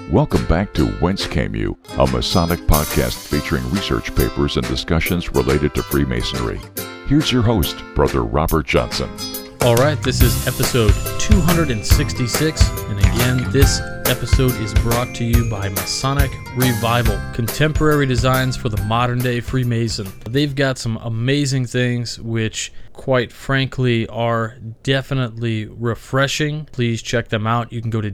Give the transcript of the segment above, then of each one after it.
Welcome back to Whence Came You, a Masonic podcast featuring research papers and discussions related to Freemasonry. Here's your host, Brother Robert Johnson. All right, this is episode 266, and again, this episode is brought to you by Masonic Revival, contemporary designs for the modern-day Freemason. They've got some amazing things which, quite frankly, are definitely refreshing. Please check them out. You can go to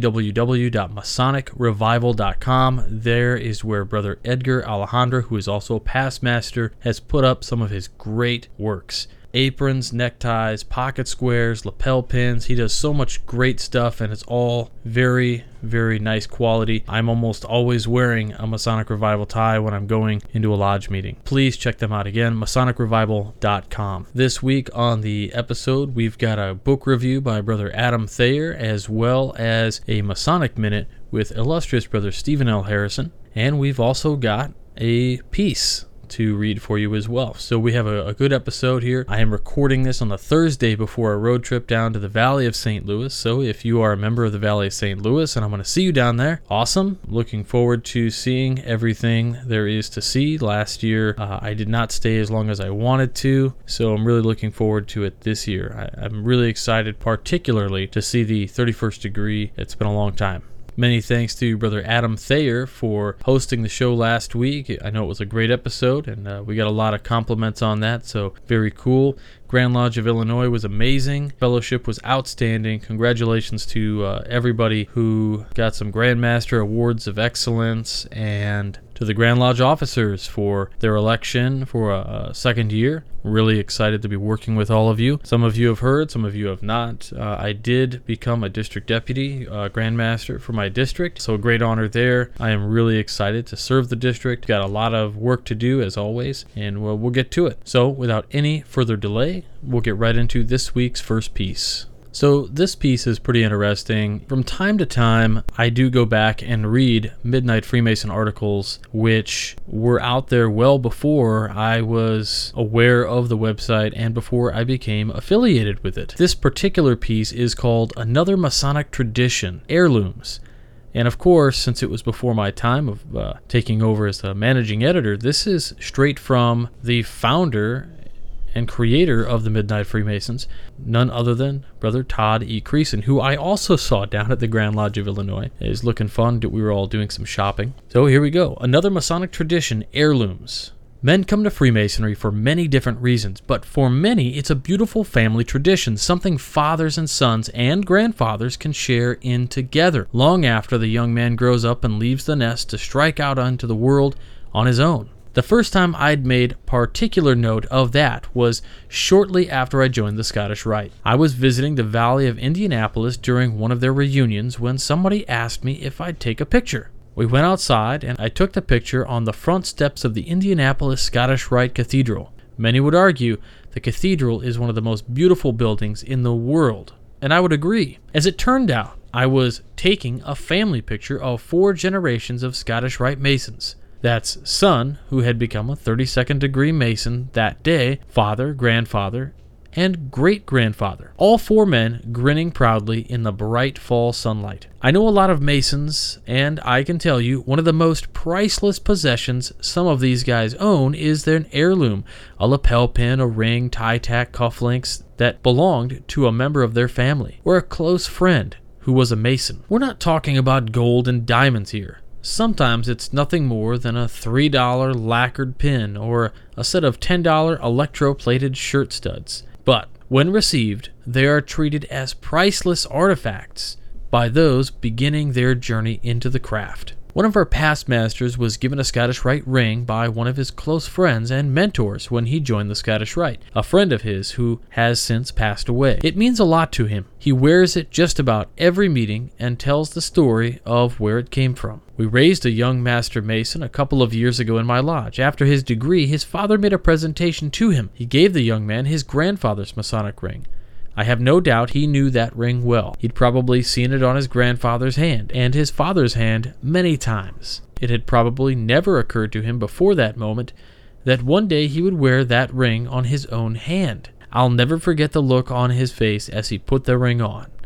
www.masonicrevival.com. There is where Brother Edgar Alejandro, who is also a past master, has put up some of his great works. Aprons, neckties, pocket squares, lapel pins. He does so much great stuff, and it's all very, very nice quality. I'm almost always wearing a Masonic Revival tie when I'm going into a lodge meeting. Please check them out again, masonicrevival.com. This week on the episode, we've got a book review by Brother Adam Thayer, as well as a Masonic Minute with illustrious Brother Stephen L. Harrison, and we've also got a piece to read for you as well. So we have a good episode here. I am recording this on the Thursday before a road trip down to the Valley of St. Louis. So if you are a member of the Valley of St. Louis, and I'm going to see you down there, awesome. Looking forward to seeing everything there is to see. Last year, I did not stay as long as I wanted to, so I'm really looking forward to it this year. I'm really excited, particularly to see the 31st degree. It's been a long time. Many thanks to Brother Adam Thayer for hosting the show last week. I know it was a great episode, and we got a lot of compliments on that, so very cool. Grand Lodge of Illinois was amazing. Fellowship was outstanding. Congratulations to everybody who got some Grandmaster Awards of Excellence, and to the Grand Lodge officers for their election for a second year. Really excited to be working with all of you. Some of you have heard, some of you have not. I did become a district deputy, Grandmaster for my district, so a great honor there. I am really excited to serve the district. Got a lot of work to do, as always, and we'll get to it. So without any further delay, we'll get right into this week's first piece. So this piece is pretty interesting. From time to time, I do go back and read Midnight Freemason articles, which were out there well before I was aware of the website and before I became affiliated with it. This particular piece is called Another Masonic Tradition, Heirlooms. And of course, since it was before my time of taking over as the managing editor, this is straight from the founder and creator of the Midnight Freemasons, none other than Brother Todd E. Creason, who I also saw down at the Grand Lodge of Illinois. It was looking fun. We were all doing some shopping. So here we go. Another Masonic tradition, heirlooms. Men come to Freemasonry for many different reasons, but for many, it's a beautiful family tradition, something fathers and sons and grandfathers can share in together, long after the young man grows up and leaves the nest to strike out onto the world on his own. The first time I'd made particular note of that was shortly after I joined the Scottish Rite. I was visiting the Valley of Indianapolis during one of their reunions when somebody asked me if I'd take a picture. We went outside and I took the picture on the front steps of the Indianapolis Scottish Rite Cathedral. Many would argue the cathedral is one of the most beautiful buildings in the world, and I would agree. As it turned out, I was taking a family picture of 4 generations of Scottish Rite Masons. That's son, who had become a 32nd degree Mason that day, father, grandfather, and great-grandfather. All 4 men grinning proudly in the bright fall sunlight. I know a lot of Masons, and I can tell you one of the most priceless possessions some of these guys own is their heirloom, a lapel pin, a ring, tie-tack, cufflinks that belonged to a member of their family, or a close friend who was a Mason. We're not talking about gold and diamonds here. Sometimes it's nothing more than a $3 lacquered pin or a set of $10 electroplated shirt studs. But when received, they are treated as priceless artifacts by those beginning their journey into the craft. One of our past masters was given a Scottish Rite ring by one of his close friends and mentors when he joined the Scottish Rite, a friend of his who has since passed away. It means a lot to him. He wears it just about every meeting and tells the story of where it came from. We raised a young Master Mason a couple of years ago in my lodge. After his degree, his father made a presentation to him. He gave the young man his grandfather's Masonic ring. I have no doubt he knew that ring well. He'd probably seen it on his grandfather's hand, and his father's hand many times. It had probably never occurred to him before that moment that one day he would wear that ring on his own hand. I'll never forget the look on his face as he put the ring on.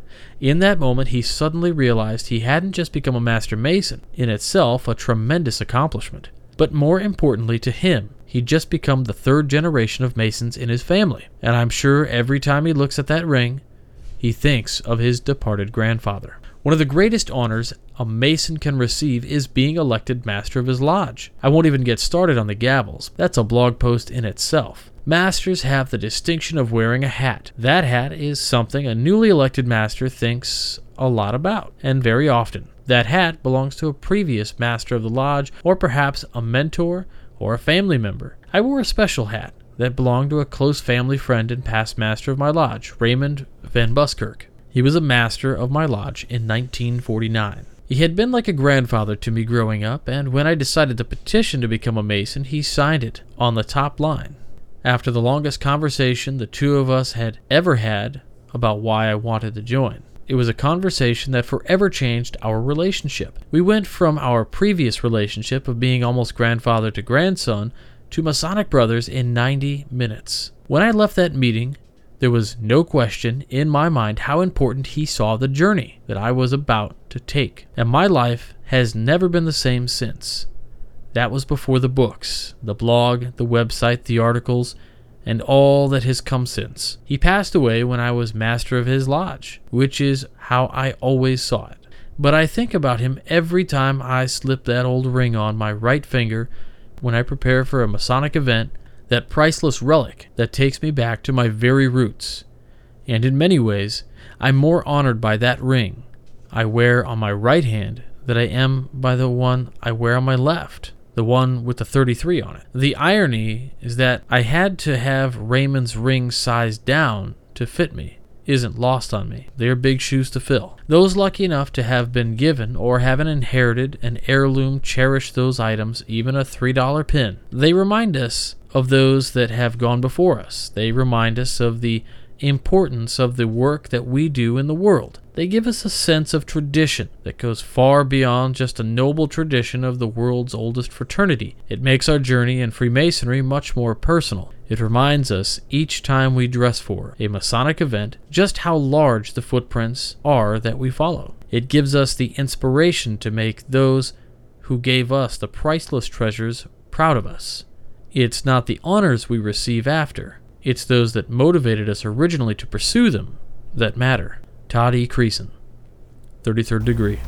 In that moment, he suddenly realized he hadn't just become a Master Mason, in itself a tremendous accomplishment, but more importantly to him, he'd just become the third generation of Masons in his family. And I'm sure every time he looks at that ring, he thinks of his departed grandfather. One of the greatest honors a Mason can receive is being elected Master of his lodge. I won't even get started on the gavels. That's a blog post in itself. Masters have the distinction of wearing a hat. That hat is something a newly elected Master thinks a lot about, and very often. That hat belongs to a previous Master of the lodge, or perhaps a mentor or a family member. I wore a special hat that belonged to a close family friend and past Master of my lodge, Raymond Van Buskirk. He was a Master of my lodge in 1949. He had been like a grandfather to me growing up, and when I decided to petition to become a Mason, he signed it on the top line. After the longest conversation the two of us had ever had about why I wanted to join. It was a conversation that forever changed our relationship. We went from our previous relationship of being almost grandfather to grandson to Masonic brothers in 90 minutes. When I left that meeting, there was no question in my mind how important he saw the journey that I was about to take. And my life has never been the same since. That was before the books, the blog, the website, the articles, and all that has come since. He passed away when I was Master of his lodge, which is how I always saw it. But I think about him every time I slip that old ring on my right finger when I prepare for a Masonic event, that priceless relic that takes me back to my very roots. And in many ways, I'm more honored by that ring I wear on my right hand than I am by the one I wear on my left, the one with the 33 on it. The irony is that I had to have Raymond's ring sized down to fit me isn't lost on me. They are big shoes to fill. Those lucky enough to have been given or have inherited an heirloom cherish those items, even a $3 pin. They remind us of those that have gone before us. They remind us of the importance of the work that we do in the world. They give us a sense of tradition that goes far beyond just a noble tradition of the world's oldest fraternity. It makes our journey in Freemasonry much more personal. It reminds us each time we dress for a Masonic event just how large the footprints are that we follow. It gives us the inspiration to make those who gave us the priceless treasures proud of us. It's not the honors we receive after. It's those that motivated us originally to pursue them that matter. Todd E. Creason, 33rd degree.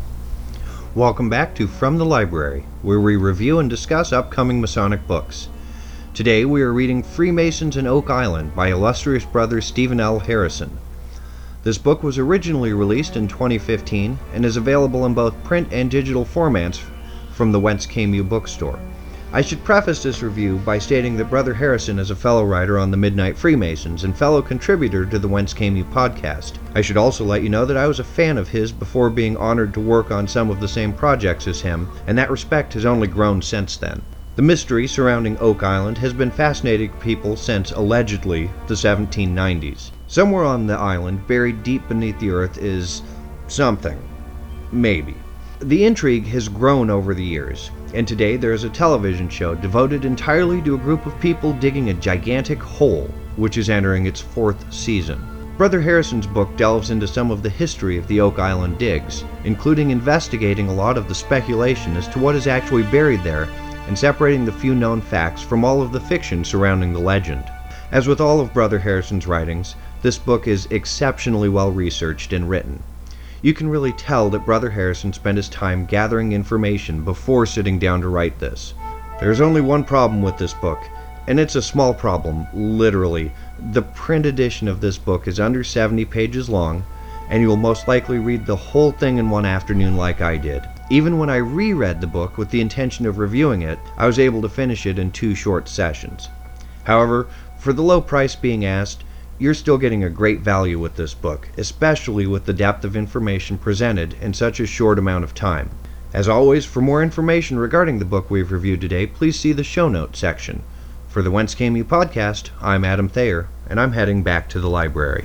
Welcome back to From the Library, where we review and discuss upcoming Masonic books. Today we are reading Freemasons in Oak Island by illustrious brother Stephen L. Harrison. This book was originally released in 2015 and is available in both print and digital formats from the Whence Came You bookstore. I should preface this review by stating that Brother Harrison is a fellow writer on the Midnight Freemasons and fellow contributor to the Whence Came You podcast. I should also let you know that I was a fan of his before being honored to work on some of the same projects as him, and that respect has only grown since then. The mystery surrounding Oak Island has been fascinating people since, allegedly, the 1790s. Somewhere on the island, buried deep beneath the earth, is something. Maybe. The intrigue has grown over the years, and today there is a television show devoted entirely to a group of people digging a gigantic hole, which is entering its 4th season. Brother Harrison's book delves into some of the history of the Oak Island digs, including investigating a lot of the speculation as to what is actually buried there and separating the few known facts from all of the fiction surrounding the legend. As with all of Brother Harrison's writings, this book is exceptionally well researched and written. You can really tell that Brother Harrison spent his time gathering information before sitting down to write this. There's only one problem with this book, and it's a small problem, literally. The print edition of this book is under 70 pages long, and you will most likely read the whole thing in one afternoon like I did. Even when I reread the book with the intention of reviewing it, I was able to finish it in 2 short sessions. However, for the low price being asked, you're still getting a great value with this book, especially with the depth of information presented in such a short amount of time. As always, for more information regarding the book we've reviewed today, please see the show notes section. For the Whence Came You podcast, I'm Adam Thayer, and I'm heading back to the library.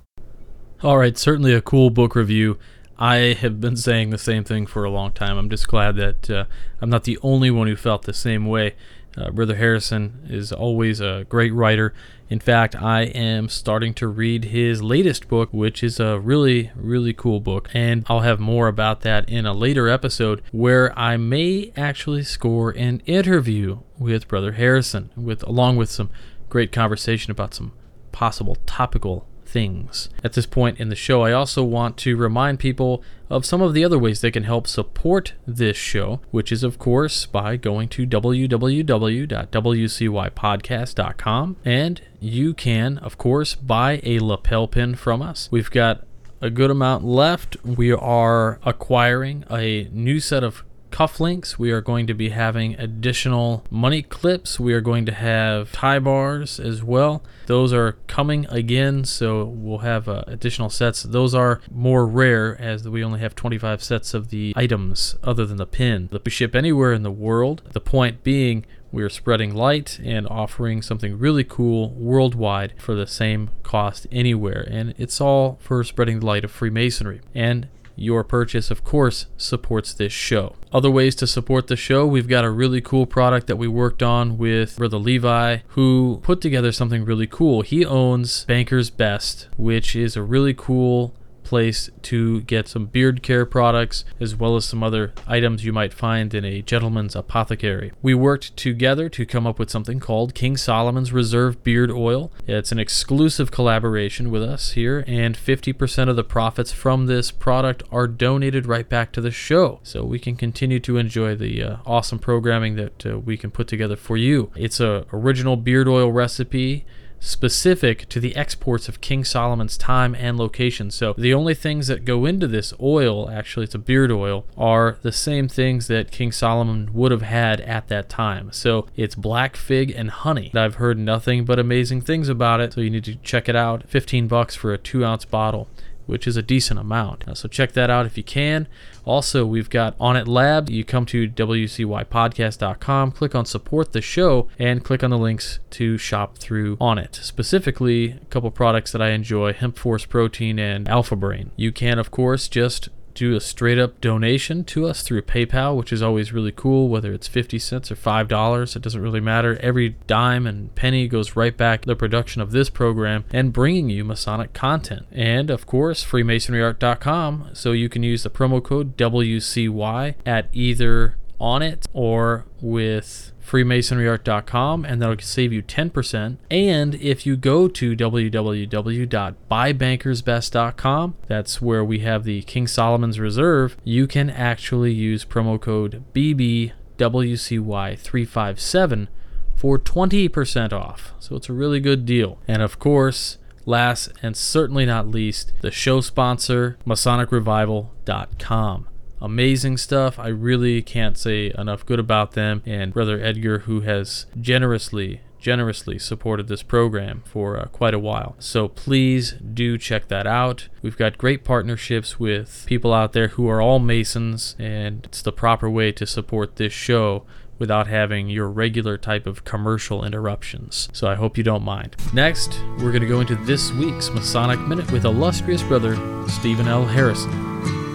All right, certainly a cool book review. I have been saying the same thing for a long time. I'm just glad that I'm not the only one who felt the same way. Brother Harrison is always a great writer. In fact, I am starting to read his latest book, which is a really, really cool book. And I'll have more about that in a later episode where I may actually score an interview with Brother Harrison, along with some great conversation about some possible topical things. At this point in the show, I also want to remind people of some of the other ways they can help support this show, which is, of course, by going to www.wcypodcast.com, and you can, of course, buy a lapel pin from us. We've got a good amount left. We are acquiring a new set of cufflinks. We are going to be having additional money clips. We are going to have tie bars as well. Those are coming again, so we'll have additional sets. Those are more rare as we only have 25 sets of the items other than the pin that we ship anywhere in the world. The point being, we are spreading light and offering something really cool worldwide for the same cost anywhere, and it's all for spreading the light of Freemasonry. And your purchase, of course, supports this show. Other ways to support the show, we've got a really cool product that we worked on with Brother Levi, who put together something really cool. He owns Banker's Best, which is a really cool place to get some beard care products as well as some other items you might find in a gentleman's apothecary. We worked together to come up with something called King Solomon's Reserve Beard Oil. It's an exclusive collaboration with us here, and 50% of the profits from this product are donated right back to the show, so we can continue to enjoy the awesome programming that we can put together for you. It's a original beard oil recipe specific to the exports of King Solomon's time and location. So the only things that go into this oil, actually it's a beard oil, are the same things that King Solomon would have had at that time. So it's black fig and honey. I've heard nothing but amazing things about it, so you need to check it out. $15 for a 2-ounce bottle, which is a decent amount. So check that out if you can. Also, we've got Onnit Lab. You come to wcypodcast.com, click on support the show, and click on the links to shop through Onnit. Specifically, a couple products that I enjoy, Hemp Force Protein and Alpha Brain. You can, of course, just do a straight up donation to us through PayPal, which is always really cool, whether it's 50 cents or $5, it doesn't really matter. Every dime and penny goes right back to the production of this program and bringing you Masonic content. And of course, freemasonryart.com, so you can use the promo code WCY at either Onnit or with freemasonryart.com, and that'll save you 10%. And if you go to www.buybankersbest.com, that's where we have the King Solomon's Reserve, you can actually use promo code BBWCY357 for 20% off. So it's a really good deal. And of course, last and certainly not least, the show sponsor, MasonicRevival.com. Amazing stuff. I really can't say enough good about them, and Brother Edgar, who has generously supported this program for quite a while. So please do check that out. We've got great partnerships with people out there who are all Masons, and it's the proper way to support this show without having your regular type of commercial interruptions. So I hope you don't mind. Next, we're going to go into this week's Masonic Minute with illustrious Brother Stephen L. Harrison.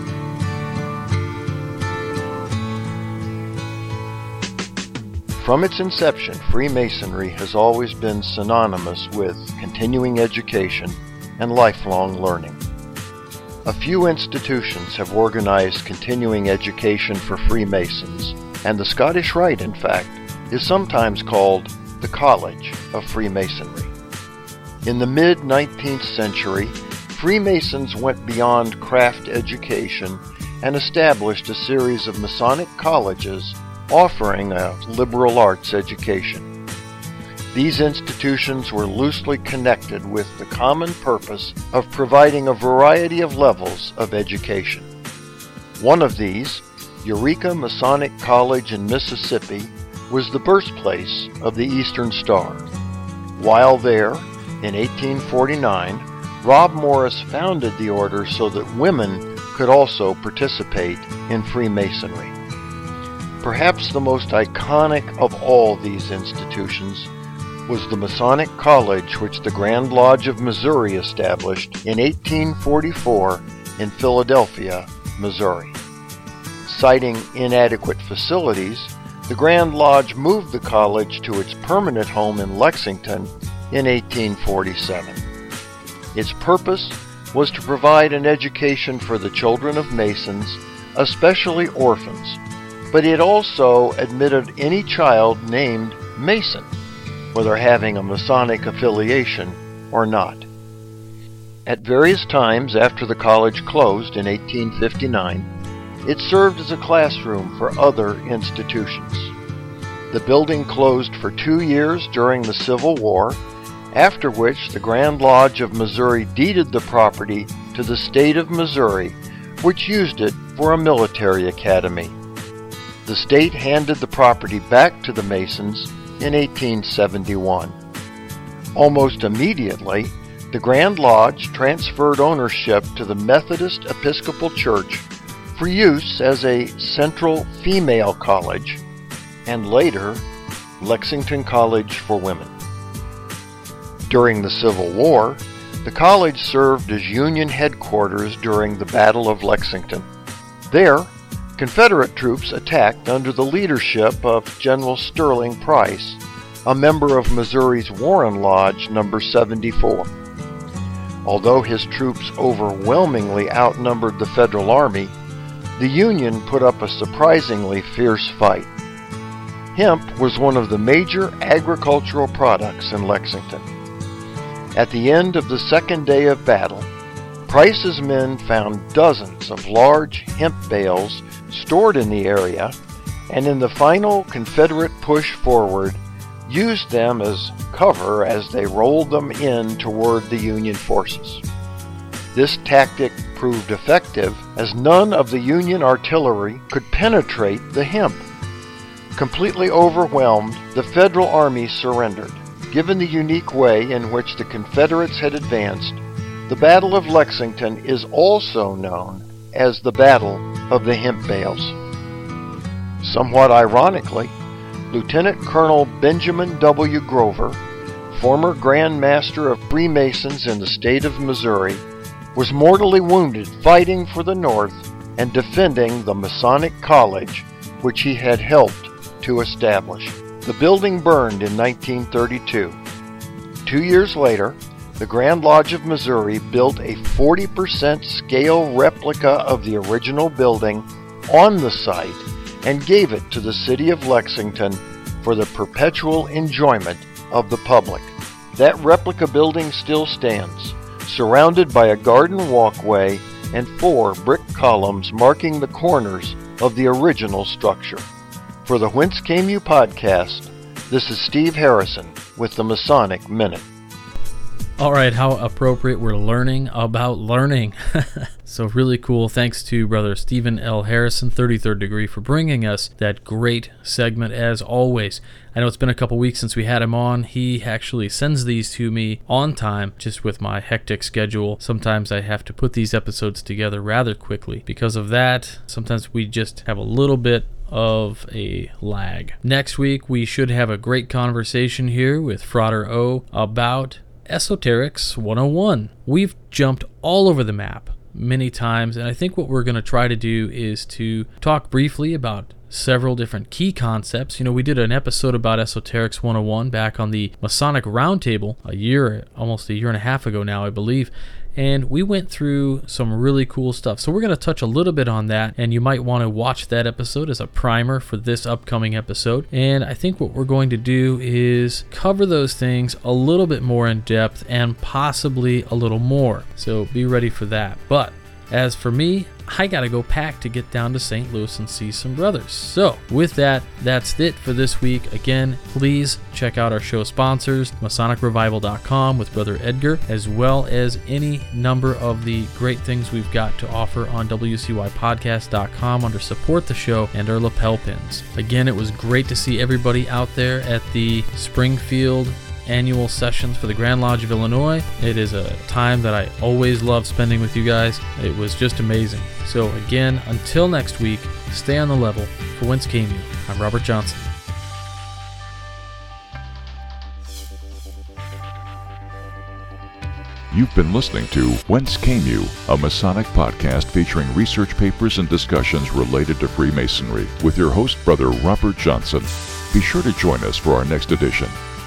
From its inception, Freemasonry has always been synonymous with continuing education and lifelong learning. A few institutions have organized continuing education for Freemasons, and the Scottish Rite, in fact, is sometimes called the College of Freemasonry. In the mid-19th century, Freemasons went beyond craft education and established a series of Masonic colleges offering a liberal arts education. These institutions were loosely connected with the common purpose of providing a variety of levels of education. One of these, Eureka Masonic College in Mississippi, was the birthplace of the Eastern Star. While there, in 1849, Rob Morris founded the order so that women could also participate in Freemasonry. Perhaps the most iconic of all these institutions was the Masonic College which the Grand Lodge of Missouri established in 1844 in Philadelphia, Missouri. Citing inadequate facilities, the Grand Lodge moved the college to its permanent home in Lexington in 1847. Its purpose was to provide an education for the children of Masons, especially orphans, but it also admitted any child named Mason, whether having a Masonic affiliation or not. At various times after the college closed in 1859, it served as a classroom for other institutions. The building closed for 2 years during the Civil War, after which the Grand Lodge of Missouri deeded the property to the state of Missouri, which used it for a military academy. The state handed the property back to the Masons in 1871. Almost immediately, the Grand Lodge transferred ownership to the Methodist Episcopal Church for use as a central female college, and later, Lexington College for Women. During the Civil War, the college served as Union headquarters during the Battle of Lexington. There, Confederate troops attacked under the leadership of General Sterling Price, a member of Missouri's Warren Lodge No. 74. Although his troops overwhelmingly outnumbered the Federal Army, the Union put up a surprisingly fierce fight. Hemp was one of the major agricultural products in Lexington. At the end of the second day of battle, Price's men found dozens of large hemp bales stored in the area, and in the final Confederate push forward, used them as cover as they rolled them in toward the Union forces. This tactic proved effective as none of the Union artillery could penetrate the hemp. Completely overwhelmed, the Federal Army surrendered. Given the unique way in which the Confederates had advanced, the Battle of Lexington is also known as the Battle of the Hemp Bales. Somewhat ironically, Lieutenant Colonel Benjamin W. Grover, former Grand Master of Freemasons in the state of Missouri, was mortally wounded fighting for the North and defending the Masonic College, which he had helped to establish. The building burned in 1932. 2 years later, the Grand Lodge of Missouri built a 40% scale replica of the original building on the site and gave it to the city of Lexington for the perpetual enjoyment of the public. That replica building still stands, surrounded by a garden walkway and 4 brick columns marking the corners of the original structure. For the Whence Came You podcast, this is Steve Harrison with the Masonic Minute. All right, how appropriate. We're learning about learning. So really cool. Thanks to Brother Stephen L. Harrison, 33rd Degree, for bringing us that great segment as always. I know it's been a couple weeks since we had him on. He actually sends these to me on time, just with my hectic schedule. Sometimes I have to put these episodes together rather quickly. Because of that, sometimes we just have a little bit of a lag. Next week, we should have a great conversation here with Frater O about Esoterics 101. We've jumped all over the map many times, and I think what we're going to try to do is to talk briefly about several different key concepts. You know, we did an episode about Esoterics 101 back on the Masonic Roundtable almost a year and a half ago now, I believe, and we went through some really cool stuff. So we're going to touch a little bit on that, and you might want to watch that episode as a primer for this upcoming episode. And I think what we're going to do is cover those things a little bit more in depth and possibly a little more. So be ready for that. But as for me, I gotta go pack to get down to St. Louis and see some brothers. So with that, that's it for this week. Again, please check out our show sponsors, MasonicRevival.com with Brother Edgar, as well as any number of the great things we've got to offer on WCYPodcast.com under Support the Show and our lapel pins. Again, it was great to see everybody out there at the Springfield annual sessions for the Grand Lodge of Illinois. It is a time that I always love spending with you guys. It was just amazing. So again, until next week, stay on the level. For Whence Came You, I'm Robert Johnson. You've been listening to Whence Came You, a Masonic podcast featuring research papers and discussions related to Freemasonry with your host, Brother Robert Johnson. Be sure to join us for our next edition.